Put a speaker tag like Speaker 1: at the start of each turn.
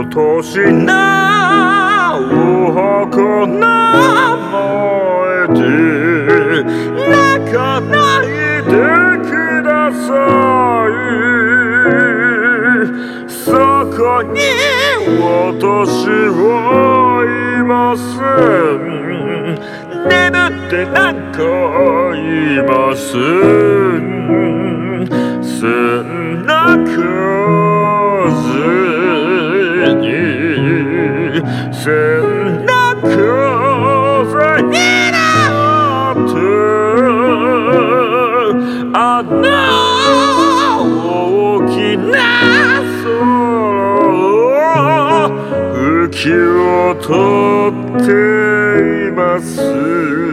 Speaker 1: 落としなおはこな燃えて泣かないでください。そこに私はいません。眠ってなんかいません。そんな風にそんな風になってあの大きな空を吹き渡っています。